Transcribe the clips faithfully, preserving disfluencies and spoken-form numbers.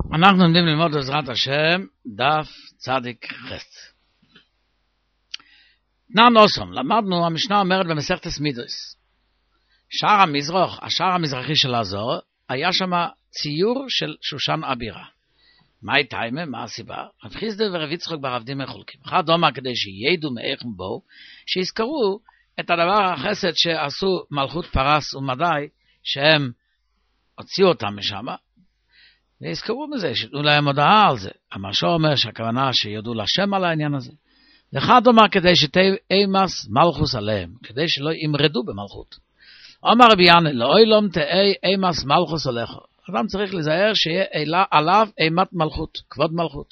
אנחנו עומדים ללמוד בעזרת השם דף צדיק חס. תנן אוסום, למדנו, המשנה אומרת במסכת מידוס, שער המזרח, השער המזרחי של הזוהר, היה שם ציור של שושן אבירה. מה הייתה, מה הסיבה? רב חיסדא ורב יצחק ברב דימא חולקים. אחד אומר כדי שידעו מאיך בו, שיזכרו את הדבר החסד שעשו מלכות פרס ומדי, שהם הוציאו אותם משם, ויזכרו מזה, שיתנו להם הודעה על זה. המשור אומר שהכוונה שיודעו לשם על העניין הזה. אחד אומר כדי שתהיה אימס מלכוס עליהם, כדי שלא ימרדו במלכות. אומר רבי ינא, לא אילום תהיה אימס מלכוס עליך. אדם צריך לזהר שיהיה עליו אימת מלכות, כבוד מלכות.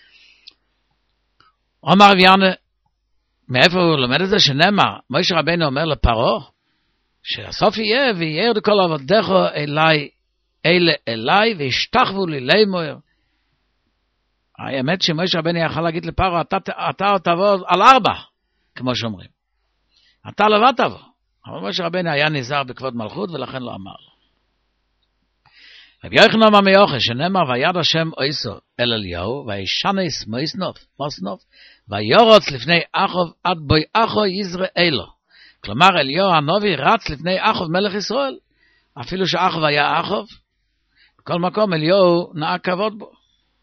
אומר רבי ינא, מאיפה הוא לומד את זה? שנאמר, משה רבינו אומר לפרעה, שהסוף יהיה ויהיה כל עבודך אליי, אלה אליי וישתחוו לי לאמור. האמת שמשה רבינו יכל להגיד לפרעה, אתה, אתה תבוא על ארבע, כמו שאומרים. אתה לבד תבוא. אבל משה רבינו היה נזהר בכבוד מלכות ולכן לא אמר לו. רבי יוחנן אמר מיוחד, שנאמר ויד השם אויסו אל אליהו, וישנס מויסנוף, מוסנוף, וירוץ לפני אחוב עד בוי אחו יזרעאלו. כלומר אליהו הנביא רץ לפני אחוב מלך ישראל, אפילו שאחוב היה אחוב, בכל מקום אליהו נהג כבוד בו.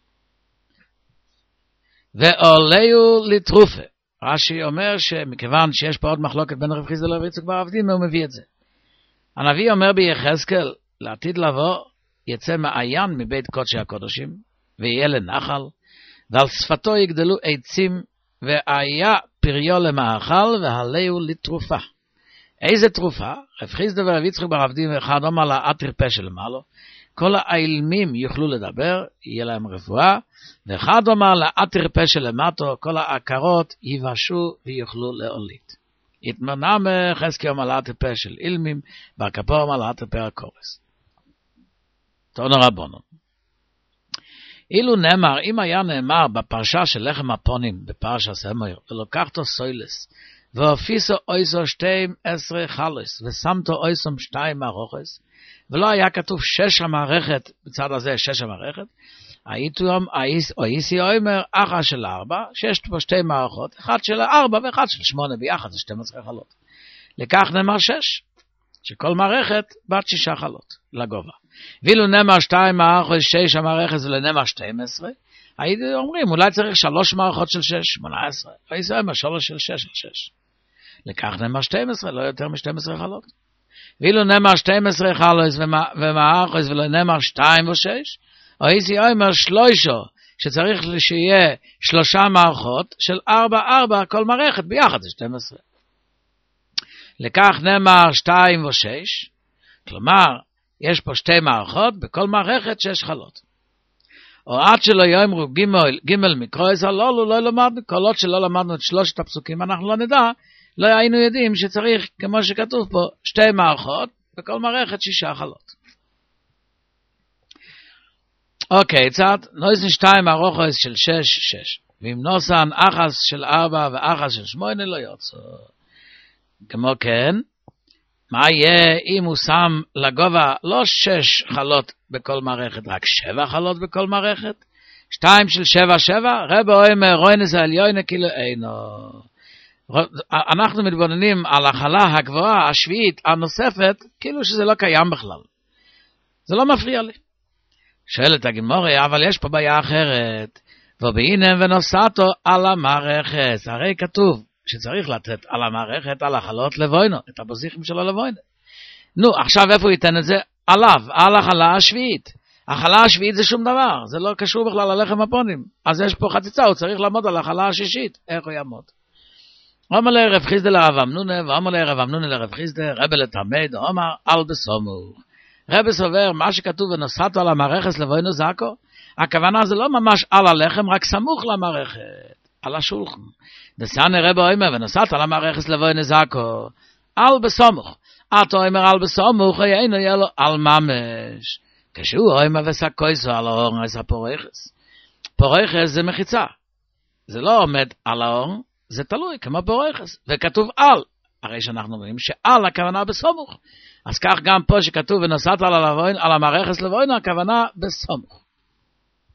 ועולהו לתרופה. רש"י אומר שמכיוון שיש פה עוד מחלוקת בין רב חיסדא לרב יצחק ברב דימא, הוא מביא את זה. הנביא אומר ביחזקאל, לעתיד לבוא יצא מעיין מבית קודשי הקודשים, ויהיה לנחל, ועל שפתו יגדלו עצים, והיה פריו למאכל, והלהו לתרופה. איזה תרופה? רב חיסדא ורב יצחק ברב דימא, אחד אומר לה עתיר פה שלמעלה, כל האילמים יוכלו לדבר, יהיה להם רפואה, ואחד אומר לעתיר פה שלמטו, כל העקרות יבשו ויוכלו להוליד. התמנם חזקי אומר לעתיר פה של אילמים, והכפו אומר לעתיר פה הקורס. תודה רבנו. אילו נאמר, אם היה נאמר בפרשה של לחם הפונים, בפרשה סמויר, ולוקחתו סוילס, והופיסו אויסו שתיים עשרה חלוס, ושמתו אויסום שתיים ארוכס, ולא היה כתוב שש המערכת, בצד הזה שש המערכת, אויסי אומר אחת של ארבע, שיש פה שתי מערכות, אחת של ארבע ואחת של שמונה ביחד, זה שתים עשרה חלות. לכך נאמר שש, שכל מערכת בת שישה חלות לגובה. ואילו נאמר שתיים מערכות, שש המערכת ולנאמר שתים עשרה, הייתי אומרים, אולי צריך שלוש מערכות של שש, שמונה עשרה, אויסי אומר שלוש של שש של שש. לכך נאמר שתים עשרה, לא יותר מ-שתים עשרה חלות. ואילו נאמר שתים עשרה חלוס ומערכות ולא נאמר שתיים ושש, אויסי אומר שלושו, שצריך שיהיה שלושה מערכות של ארבע ארבע, כל מערכת ביחד זה שתים עשרה. לכך נאמר שתיים ושש, כלומר, יש פה שתי מערכות, בכל מערכת שש חלות. או עד שלא יאמרו ג' מקרויס הללו, לא למדנו, כל עוד שלא למדנו את שלושת הפסוקים, אנחנו לא נדע, לא היינו יודעים שצריך, כמו שכתוב פה, שתי מערכות, בכל מערכת שישה חלות. אוקיי, צד, נויסן שתיים ארוכס של שש, שש. ואם נוסן אחס של ארבע ואחס של שמונה לא יוצא. כמו כן, מה יהיה אם הוא שם לגובה לא שש חלות בכל מערכת, רק שבע חלות בכל מערכת? שתיים של שבע, שבע, רב אומר, רוינס העליון כאילו אינו. אנחנו מתבוננים על החלה הגבוהה, השביעית, הנוספת, כאילו שזה לא קיים בכלל. זה לא מפריע לי. שואלת הגמרא, אבל יש פה בעיה אחרת. ובהינם ונוסעתו על המערכת. הרי כתוב שצריך לתת על המערכת, על החלות לבוינו, את הבוזיכים שלו לבוינו. נו, עכשיו איפה הוא ייתן את זה? עליו, על החלה השביעית. החלה השביעית זה שום דבר, זה לא קשור בכלל ללחם הפונים. אז יש פה חציצה, הוא צריך לעמוד על החלה השישית. איך הוא יעמוד? אומר לרב חיסדא לרב אמנונה, ואומר לרב אמנונה לרב חיסדא, רב לתלמיד, אומר על בסומוך. רב סובר, מה שכתוב ונוסעתו על המערכת לבוינו זקו, הכוונה זה לא ממש על הלחם, רק סמוך למערכת, על השולחן. דסענה רב אומר, ונוסעתו על המערכת לבוינו זקו, על בסומוך. עתו אומר על בסומוך, היינו ילו על ממש. כשהוא אומר וסקויסו על האור, אז הפורחס. פורחס זה מחיצה. זה לא עומד על האור, זה תלוי, כמו פורחס. וכתוב על. הרי שאנחנו רואים שעל הכוונה בסומוך. אז כך גם פה שכתוב ונסעת על, הלבוין, על המערכת לבוין, הכוונה בסומוך.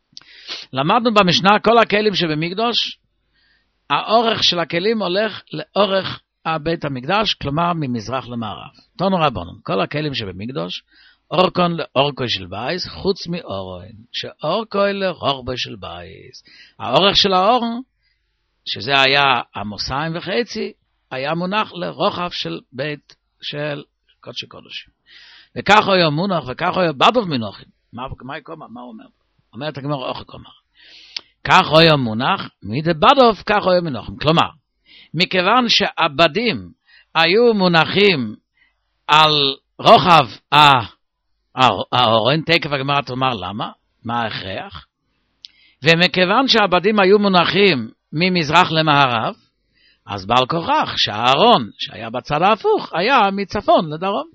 למדנו במשנה כל הכלים שבמקדוש, האורך של הכלים הולך לאורך בית המקדש, כלומר ממזרח למערב. תנו רבנן, כל הכלים שבמקדוש, אורקון לאורכו של בייס, חוץ מאורון, שאורכו לרוחבו של בייס. האורך של האור, שזה היה עמוסיים וחצי, היה מונח לרוחב של בית של קודשי קודשים. וכך הוא מונח, וכך הוא בדוב מנוחים. מה, מה, מה, מה הוא אומר? אומר את הגמרא אוכל כלומר. כך הוא מונח, מדי בדוב, כך הוא מנוחים. כלומר, מכיוון שהבדים היו מונחים על רוחב האורן, תקף הגמרא תאמר למה, מה ההכרח? ומכיוון שהבדים היו מונחים ממזרח למערב, אז בעל כוכך שהארון שהיה בצד ההפוך היה מצפון לדרום.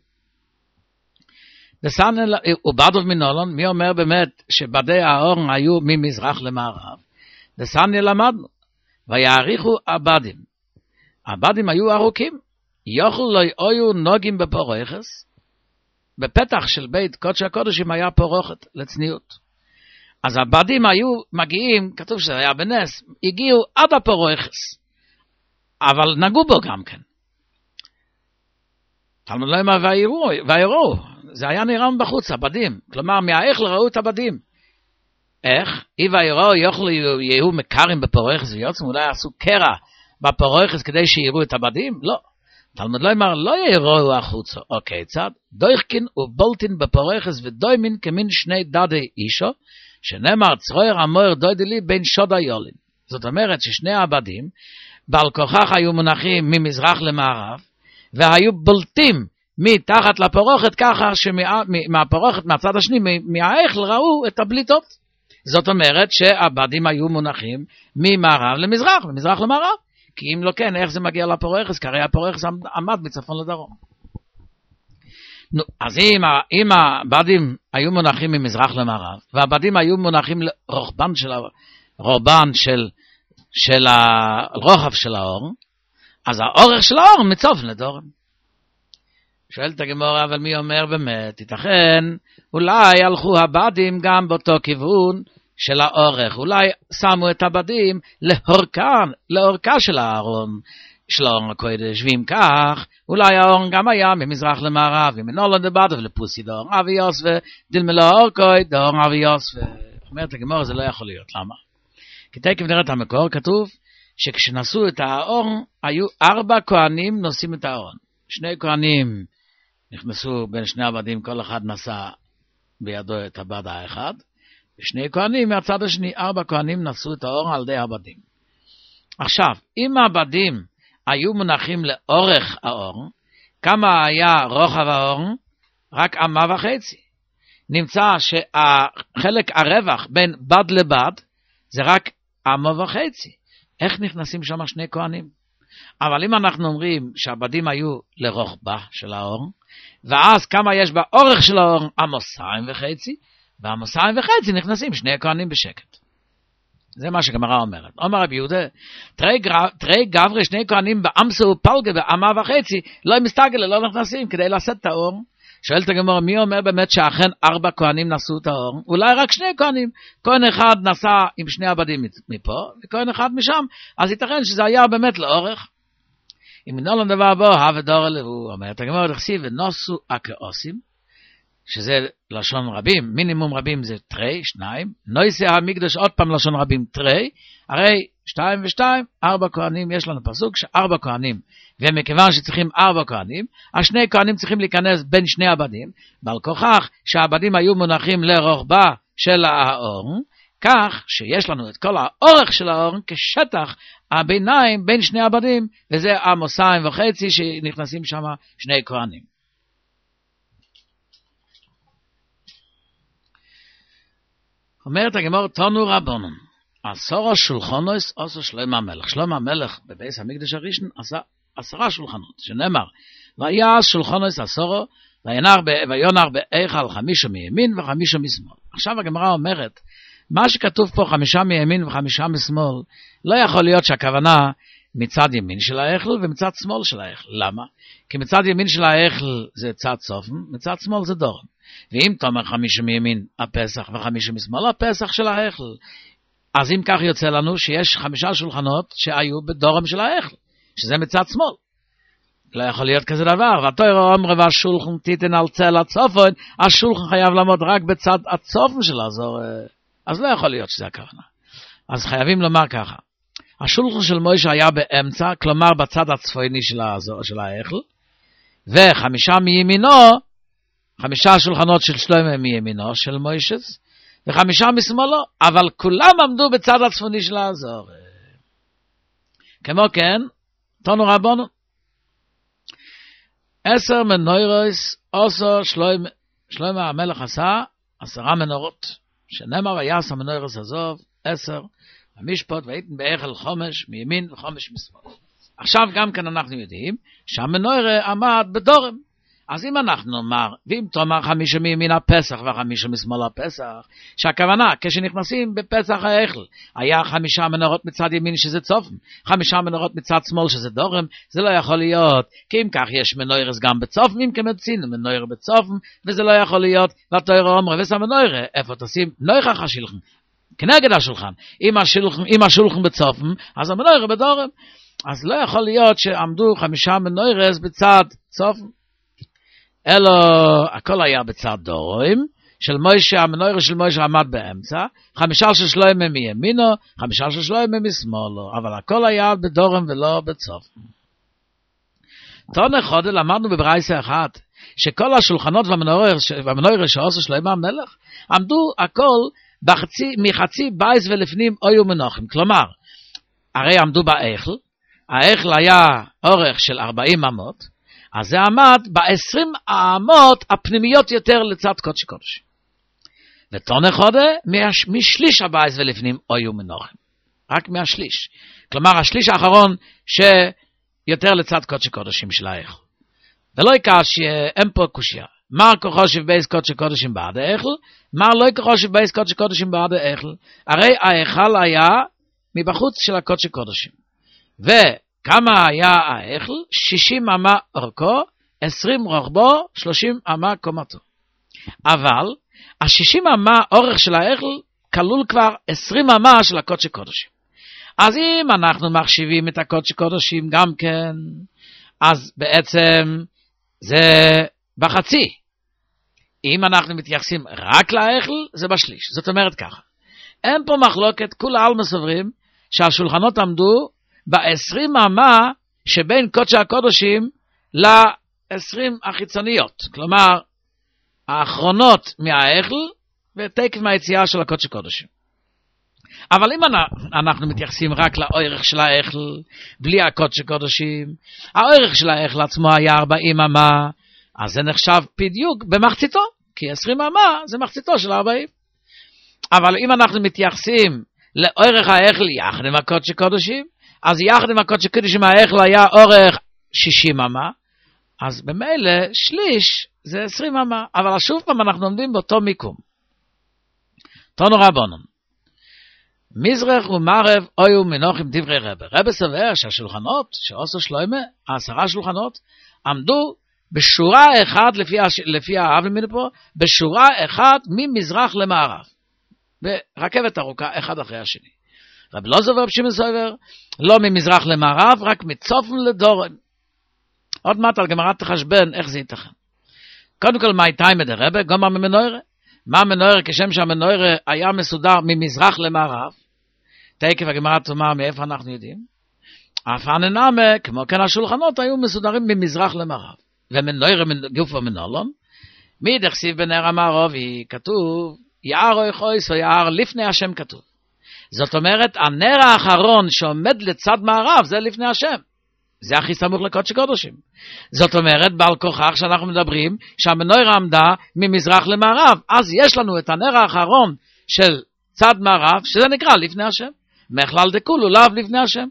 ובדוב מנולון, מי אומר באמת שבדי האורן היו ממזרח למערב? דסניה למדנו, ויעריכו הבדים. הבדים היו ארוכים, יוכל לא היו נוגעים בפורחס, בפתח של בית קודש הקודשים היה פורחת לצניעות. אז הבדים היו מגיעים, כתוב שזה היה בנס, הגיעו עד הפורחס, אבל נגעו בו גם כן. תלמוד להם ויראו, ויראו, זה היה נראה בחוץ, הבדים, כלומר מהאיכל ראו את הבדים. איך? אי ויראו יוכלו יהיו מקרים בפורחס ויוצאים, אולי עשו קרע בפורחס כדי שיראו את הבדים? לא. תלמוד לא אמר, לא יראו החוצה. אוקיי, צד, דויכין ובולטין בפורחס ודוימין כמין שני דדי אישו, שנאמר צרויר אמור דוידי לי בין שוד היולין. זאת אומרת ששני הבדים, בעל כוכך היו מונחים ממזרח למערב, והיו בולטים מתחת לפורחת, ככה שמהפורחת מהצד השני, מהאיכל ראו את הבליטות. זאת אומרת שהבדים היו מונחים ממערב למזרח, ממזרח למערב. כי אם לא כן, איך זה מגיע לפורחס? כי הרי הפורחס עמד מצפון לדרום. נו, אז אם, אם הבדים היו מונחים ממזרח למערב, והבדים היו מונחים לרוחבן של, רוחבן של, של הרוחב של האור, אז האורך של האור מצופן לדרום. שואלת הגמרא, אבל מי אומר באמת? ייתכן, אולי הלכו הבדים גם באותו כיוון, של האורך, אולי שמו את הבדים לאורכן, לאורכה של הארון, של הארון הקודש, ואם כך, אולי הארון גם היה ממזרח למערב, ומנולן דבדו לפוסי דארון אבי יוסף, דלמלא אורקוי דארון אבי יוסף. אומרת הגמרא, זה לא יכול להיות, למה? כי תכף נראה את המקור, כתוב שכשנשאו את הארון, היו ארבע כהנים נושאים את הארון. שני כהנים נכנסו בין שני הבדים, כל אחד נשא בידו את הבד האחד, ושני כהנים מהצד השני, ארבע כהנים נשאו את האור על ידי הבדים. עכשיו, אם הבדים היו מונחים לאורך האור, כמה היה רוחב האור? רק אמה וחצי. נמצא שהחלק הרווח בין בד לבד, זה רק אמה וחצי. איך נכנסים שם שני כהנים? אבל אם אנחנו אומרים שהבדים היו לרוחבה של האור, ואז כמה יש באורך של האור? עמוסיים וחצי, והעמוסיים וחצי נכנסים שני הכהנים בשקט. זה מה שגמרא אומרת. אומר רבי יהודה, תרי גברי שני כהנים באמסו ופלגה באמה וחצי, לא מסתגל, לא נכנסים כדי לשאת את האור. שואלת הגמרא, מי אומר באמת שאכן ארבע כהנים נשאו את האור? אולי רק שני כהנים. כהן אחד נשא עם שני הבדים מפה, וכהן אחד משם, אז ייתכן שזה היה באמת לאורך. אם נולן דבר בו, הווה דור לבוא, אומרת הגמרא, דכסיב ונוסו הכעוסים, שזה לשון רבים, מינימום רבים זה תרי, שניים, נויסי המקדש עוד פעם לשון רבים תרי, הרי שתיים ושתיים, ארבע כהנים, יש לנו פסוק שארבע כהנים, ומכיוון שצריכים ארבע כהנים, השני כהנים צריכים להיכנס בין שני הבדים, בעל כוכך שהבדים היו מונחים לרוחבה של האור, כך שיש לנו את כל האורך של האור כשטח הביניים בין שני הבדים, וזה עמוסיים וחצי שנכנסים שם שני כהנים. אומרת הגמרא, תנו רבנן, עשרה שולחנות עשה שלמה המלך. שלמה המלך בבית המקדש הראשון עשה עשרה שולחנות, שנאמר, והיה שולחנות עשרה, ויונר בהיכל חמישה מימין וחמישה משמאל. עכשיו הגמרא אומרת, מה שכתוב פה חמישה מימין וחמישה משמאל, לא יכול להיות שהכוונה מצד ימין של ההיכל ומצד שמאל של ההיכל. למה? כי מצד ימין של ההיכל זה צד סופן, מצד שמאל זה דורם. ואם תאמר חמישה מימין הפסח וחמישה משמאל הפסח של ההיכל, אז אם כך יוצא לנו שיש חמישה שולחנות שהיו בדורם של ההיכל, שזה מצד שמאל. לא יכול להיות כזה דבר. והתורה אומרת והשולחן תיתן על צל הצופן, השולחן חייב לעמוד רק בצד הצופן של הזור. אז לא יכול להיות שזה הכוונה. אז חייבים לומר ככה. השולחן של מוישה היה באמצע, כלומר בצד הצפוני של הזור, של ההיכל, וחמישה מימינו, חמישה שולחנות של שלמה מימינו של מוישס, וחמישה משמאלו, אבל כולם עמדו בצד הצפוני של הזור. כמו כן, תנו רבנו, עשר מנוירוס, עשר שלמה, שלמה המלך עשה, עשרה מנורות, שנאמר ויעש המנוירוס עזוב, עשר, המשפט והייתן באכל חומש מימין וחומש משמאל. עכשיו גם כן אנחנו יודעים, שהמנורה עמד בדורם. אז אם אנחנו נאמר, ואם תאמר חמישה מימין הפסח וחמישה משמאל הפסח, שהכוונה, כשנכנסים בפסח ההיכל, היה חמישה מנורות מצד ימין שזה צופן, חמישה מנורות מצד שמאל שזה דורם, זה לא יכול להיות, כי אם כך יש מנוירס גם בצופן, אם כמצינו מנויר בצופן, וזה לא יכול להיות, והתורה אומרת, וסע מנוירה, איפה תשים? נויכח השולחן, כנגד השולחן, אם השולחן, אם השולחן בצופן, אז המנוירה בדורם, אז לא יכול להיות שעמדו חמישה מנוירס בצד צופן, אלא הכל היה בצד דורים, של מוישה, המנויר של מוישה עמד באמצע, חמישה של שלמה מימינו, חמישה של שלמה משמאלו, אבל הכל היה בדורם ולא בצופן. תונה חודל למדנו בברייסה אחת, שכל השולחנות והמנויר שעושה שלמה המלך, עמדו הכל בחצי, מחצי בייס ולפנים אויו מנוחים, כלומר, הרי עמדו בהיכל, ההיכל היה אורך של ארבעים אמות, אז זה עמד ב-עשרים האמות הפנימיות יותר לצד קודש קודש. ותונה חודה, משליש הבייס ולפנים אויו מנוחם. רק מהשליש. כלומר, השליש האחרון שיותר לצד קודש קודשים של ההיכל. ולא יקש שאין פה קושיה. מר כחושב בייס קודש קודשים בעד ההיכל, מר לא כחושב בייס קודש קודשים בעד ההיכל. הרי ההיכל היה מבחוץ של הקודש קודשים. ו... כמה היה ההיכל? שישים אמה אורכו, עשרים רוחבו, שלושים אמה קומתו. אבל, ה-שישים אמה אורך של ההיכל, כלול כבר עשרים אמה של הקודש קודשים. אז אם אנחנו מחשיבים את הקודש קודשים גם כן, אז בעצם זה בחצי. אם אנחנו מתייחסים רק להיכל, זה בשליש. זאת אומרת ככה. אין פה מחלוקת, כול העלמא סוברים, שהשולחנות עמדו, ב-עשרים אמה שבין קודשי הקודשים ל-עשרים החיצוניות. כלומר, האחרונות מההיכל ותקף מהיציאה של הקודשי קודשים. אבל אם אנחנו מתייחסים רק לאורך של ההיכל, בלי הקודשי קודשים, האורך של ההיכל עצמו היה ארבעים אמה, אז זה נחשב בדיוק במחציתו, כי עשרים אמה זה מחציתו של ארבעים. אבל אם אנחנו מתייחסים לאורך ההיכל יחד עם הקודשי קודשים, אז יחד עם הקודש קודשים ההיכל היה אורך שישים אמה, אז במילא שליש זה עשרים אמה, אבל שוב פעם אנחנו עומדים באותו מיקום. תנו רבונן, מזרח ומערב אויו מנוחים דברי רבה. רבה סבר שהשולחנות שעשו שלמה, העשרה שלוחנות, עמדו בשורה אחת, לפי, לפי האב מפה, בשורה אחת ממזרח למערב. ברכבת ארוכה, אחד אחרי השני. רב לא זובר פשימי סובר, לא ממזרח למערב, רק מצופן לדורם. עוד מעט על גמרת תחשבן, איך זה ייתכן. קודם כל, מה הייתה עם הדרבה? גם המנוירה. מה המנוירה? כשם שהמנוירה היה מסודר ממזרח למערב, תקף הגמרת תאמר מאיפה אנחנו יודעים. אף הננמה, כמו כן השולחנות, היו מסודרים ממזרח למערב. ומנוירה גוף ומנולון, מי דחסיב בנר המערבי, כתוב, יער או יחויס או יער לפני השם כתוב. זאת אומרת, הנר האחרון שעומד לצד מערב, זה לפני השם. זה הכי סמוך לקודש קודשים. זאת אומרת, בעל כוכך שאנחנו מדברים, שהמנורה עמדה ממזרח למערב. אז יש לנו את הנר האחרון של צד מערב, שזה נקרא לפני השם. מכלל דקולו, לאו לפני השם.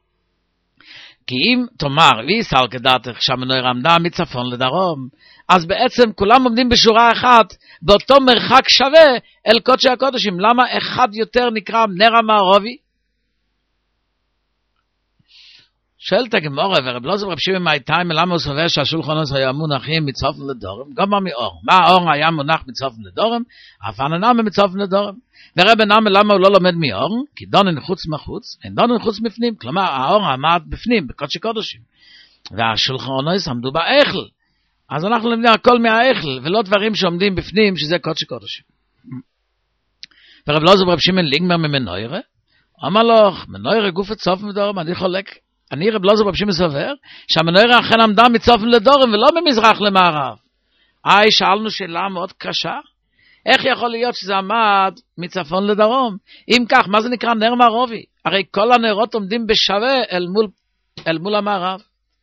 כי אם תאמר, ויסל כדעתך שהמנורה עמדה מצפון לדרום, אז בעצם כולם עומדים בשורה אחת, באותו מרחק שווה אל קודשי הקודשים. למה אחד יותר נקרא נר המערבי? שואלת הגמורה, ורב אלעזר ורב שמעון מהייתיים, למה הוא סובר שהשולחנות היו מונחים מצופן לדורם? גם מאור. מה האור היה מונח מצופן לדורם? אף הננם מצופן לדורם. ורב נם למה הוא לא לומד מאור? כי דונן חוץ מחוץ, אין דונן חוץ בפנים. כלומר, האור עמד בפנים, בקודשי קודשים. והשולחנות עמדו באיכל. אז אנחנו לומדים הכל מהאיכל, ולא דברים שעומדים בפנים, שזה קודשי קודשים. ורב אלעזר ורב שמעון ליגמר ממנוירה, אמר לו, מנוירה גוף צופן לדורם, אני חולק. אני רב אלעזר ורב שמעון סובר שהמנוירה אכן עמדה מצופן לדורם ולא ממזרח למערב. היי, שאלנו שאלה מאוד קשה. איך יכול להיות שזה עמד מצפון לדרום? אם כך, מה זה נקרא נר מערבי? הרי כל הנרות עומדים בשווה אל מול, אל מול המערב.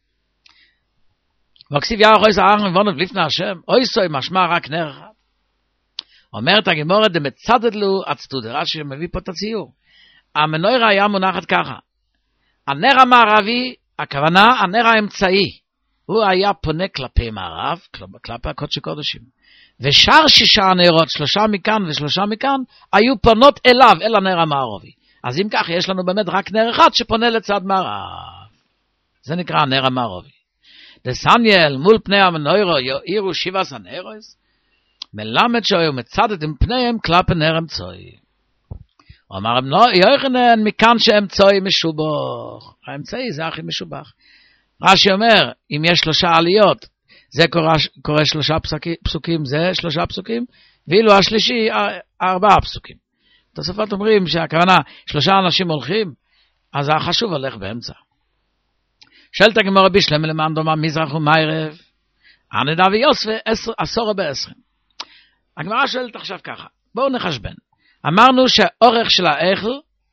וכסיב ירח אוי זרח מבונב לפני השם, אוי סוי משמע רק נר אחד. אומרת הגמורה דמצדד לו הצטודרה שמביא פה את הציור. המנוירה היה מונחת ככה. הנר המערבי, הכוונה, הנר האמצעי, הוא היה פונה כלפי מערב, כלפי הקודשי קודשים. ושאר שישה הנרות, שלושה מכאן ושלושה מכאן, היו פונות אליו, אל הנר המערבי. אז אם כך, יש לנו באמת רק נר אחד שפונה לצד מערב. זה נקרא הנר המערבי. דסניאל, מול פני המנוירו, יאירו שבעה סנרוס, מלמד שהיו מצדד עם פניהם כלפי נר אמצעי. הוא אמר, יוחנן, מכאן שאמצעי משובח. האמצעי זה הכי משובח. רש"י אומר, אם יש שלושה עליות, זה קורא, קורא שלושה פסוקים, פסוקים, זה שלושה פסוקים, ואילו השלישי, ארבעה פסוקים. תוספות אומרים שהכוונה, שלושה אנשים הולכים, אז החשוב הולך באמצע. שאלת הגמרא בישלם למען דומה מזרח ומערב, הנדע ויוסף עשור בעשרים. הגמרא שואלת עכשיו ככה, בואו נחשבן. אמרנו שהאורך של האיכל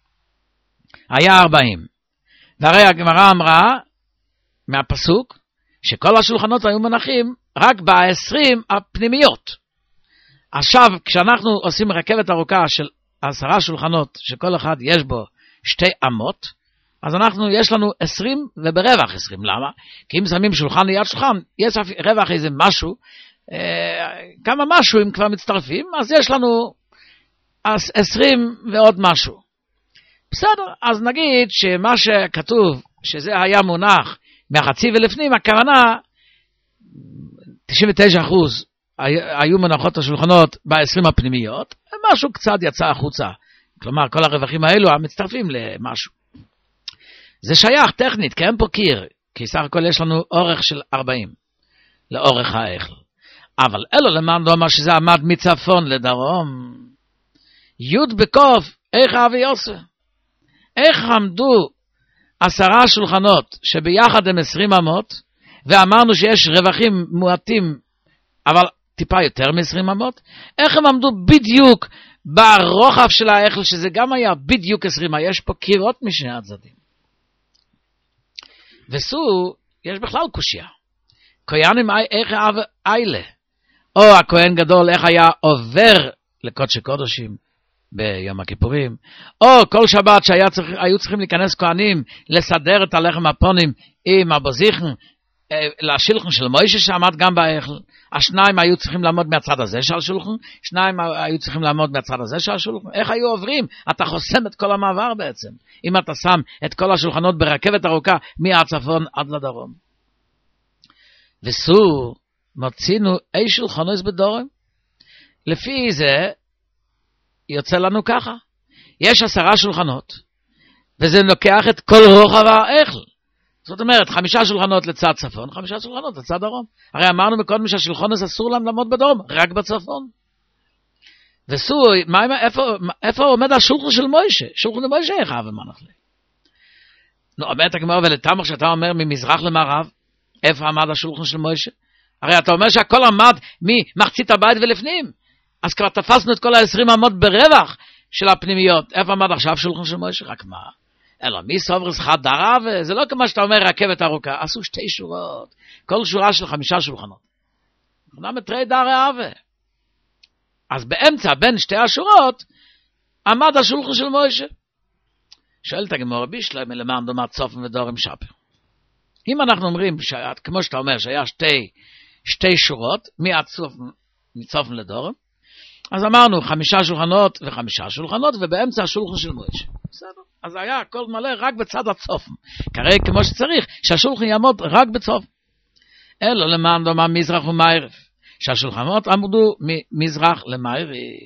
היה ארבעים. והרי הגמרא אמרה מהפסוק שכל השולחנות היו מונחים רק ב-עשרים הפנימיות. עכשיו, כשאנחנו עושים רכבת ארוכה של עשרה שולחנות, שכל אחד יש בו שתי אמות, אז אנחנו, יש לנו עשרים וברווח עשרים. למה? כי אם שמים שולחן ליד שולחן, יש רווח איזה משהו, אה, כמה משהו אם כבר מצטרפים, אז יש לנו עשרים ועוד משהו. בסדר, אז נגיד שמה שכתוב, שזה היה מונח מהחצי ולפנים, הכוונה, תשעים ותשעה אחוז היו מונחות השולחנות ב-עשרים הפנימיות, משהו קצת יצא החוצה. כלומר, כל הרווחים האלו המצטרפים למשהו. זה שייך טכנית, כי אין פה קיר, כי סך הכל יש לנו אורך של ארבעים, לאורך האיכל. אבל אלו למען דומה שזה עמד מצפון לדרום, י' בקוף, איך אבי יוסף? איך עמדו עשרה שולחנות שביחד הם עשרים אמות, ואמרנו שיש רווחים מועטים, אבל טיפה יותר מ-עשרים אמות, איך הם עמדו בדיוק ברוחב של האיכל, שזה גם היה בדיוק עשרים, יש פה קירות משני הצדדים. וסו, יש בכלל קושיה. כהנים איך איילה, או הכהן גדול איך היה עובר לקודשי קודשים ביום הכיפורים, או כל שבת שהיו צריכים להיכנס כהנים לסדר את הלחם הפונים עם הבוזיכן, לשולחן של מוישה שעמד גם באיכל, השניים היו צריכים לעמוד מהצד הזה של השולחן, שניים היו צריכים לעמוד מהצד הזה של השולחן. איך היו עוברים? אתה חוסם את כל המעבר בעצם, אם אתה שם את כל השולחנות ברכבת ארוכה מהצפון עד לדרום. וסו, מצינו אי שולחנות בדורם, לפי זה יוצא לנו ככה, יש עשרה שולחנות, וזה לוקח את כל רוחב האיכל. זאת אומרת, חמישה שולחנות לצד צפון, חמישה שולחנות לצד דרום. הרי אמרנו מקודם שהשולחנות אסור להם לעמוד בדרום, רק בצפון. וסו, מה, איפה, איפה עומד השולחן של מוישה? שולחן למוישה איך אהב ומה נחלה? נו, אומרת הגמרא ולתמר שאתה אומר ממזרח למערב, איפה עמד השולחן של מוישה? הרי אתה אומר שהכל עמד ממחצית הבית ולפנים. אז כבר תפסנו את כל ה-עשרים אמות ברווח של הפנימיות. איפה עמד עכשיו שולחן של מוישה? רק מה? אלא מי סוברס חד דרב, זה לא כמו שאתה אומר רכבת ארוכה, עשו שתי שורות, כל שורה של חמישה שולחנות. למה מתרי דרי אבה? אז באמצע בין שתי השורות, עמד השולחן של מוישה. שואלת הגמרא בישלם למען דומה צופן ודורם שפר. אם אנחנו אומרים, כמו שאתה אומר, שהיה שתי, שתי שורות, מצופן לדורם, אז אמרנו חמישה שולחנות וחמישה שולחנות, ובאמצע השולחן של מוישה. בסדר. אז היה הכל מלא רק בצד הצופן. כרי כמו שצריך, שהשולחן יעמוד רק בצופן. אלו למען דומה מזרח ומערב. שהשולחנות עמדו מזרח למערב.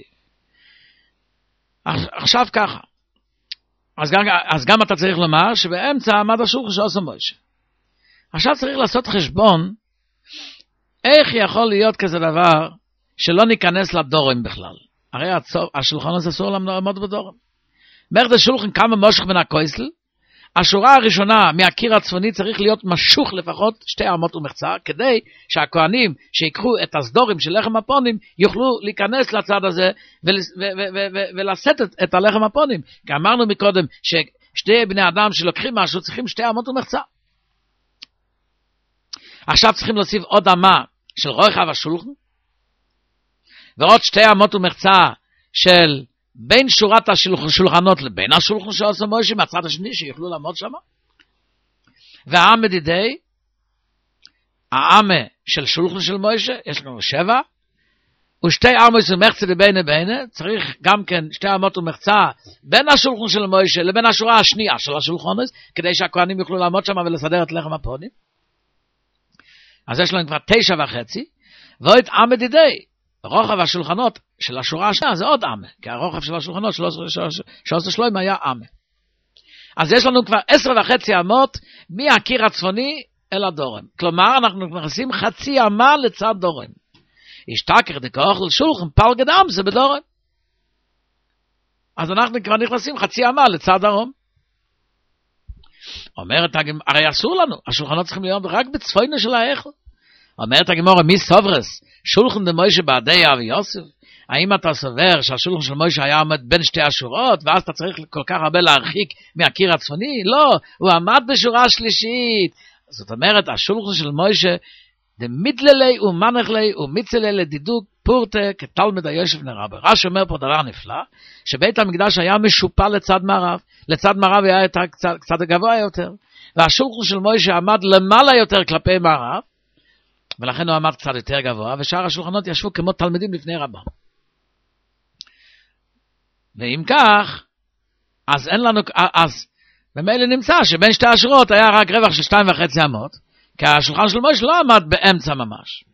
עכשיו ככה. אז גם, אז גם אתה צריך לומר שבאמצע עמד השולחן שעושה מוישה. עכשיו צריך לעשות חשבון איך יכול להיות כזה דבר שלא ניכנס לדורים בכלל. הרי השולחן הזה אסור לעמוד בדורים. מערכת השולחן כמה מושך בין הכויסל, השורה הראשונה מהקיר הצפוני צריך להיות משוך לפחות שתי אמות ומחצה, כדי שהכהנים שיקחו את הסדורים של לחם הפונים יוכלו להיכנס לצד הזה ולשאת את הלחם הפונים. כי אמרנו מקודם ששתי בני אדם שלוקחים משהו צריכים שתי אמות ומחצה. עכשיו צריכים להוסיף עוד אמה של רוחב השולחן, ועוד שתי אמות ומחצה של בין שורת השולחנות לבין השולחן שעושה מוישה מהצד השני שיוכלו לעמוד שם. והעם מדידי, העם של שולחן של מוישה, יש לנו שבע, ושתי אמות ומחצה לבין לבין, צריך גם כן שתי אמות ומחצה בין השולחן של מוישה לבין השורה השנייה של השולחן, כדי שהכהנים יוכלו לעמוד שם ולסדר את לחם הפונים. אז יש לנו כבר תשע וחצי, ועוד עם מדידי, רוחב השולחנות של השורה השנייה זה עוד עמה, כי הרוחב של השולחנות שעושה שלוים היה עמה. אז יש לנו כבר עשר וחצי אמות מהקיר הצפוני אל הדורם. כלומר, אנחנו נכנסים חצי אמה לצד דורם. השתכר דקאוכל שולחן פלגד עם זה בדורם. אז אנחנו כבר נכנסים חצי אמה לצד דרום. אומרת, הרי אסור לנו, השולחנות צריכים להיות רק בצפונו של האיכל. אומרת הגמורה, מי סוברס? שולחן דמוישה בעדי אבי יוסף? האם אתה סובר שהשולחן של מוישה היה עומד בין שתי השורות, ואז אתה צריך כל כך הרבה להרחיק מהקיר הצפוני? לא, הוא עמד בשורה השלישית. זאת אומרת, השולחן של מוישה, דמידללי ומנחלי ומיצלי לדידוק פורטה כתלמיד היושב נרבה. רש"י אומר פה דבר נפלא, שבית המקדש היה משופע לצד מערב, לצד מערב היה קצת, קצת גבוה יותר, והשולחן של מוישה עמד למעלה יותר כלפי מערב, ולכן הוא עמד קצת יותר גבוה, ושאר השולחנות ישבו כמו תלמידים לפני רבם. ואם כך, אז אין לנו, אז במילא נמצא שבין שתי השורות היה רק רווח של שתיים וחצי אמות, כי השולחן של מוישה לא עמד באמצע ממש.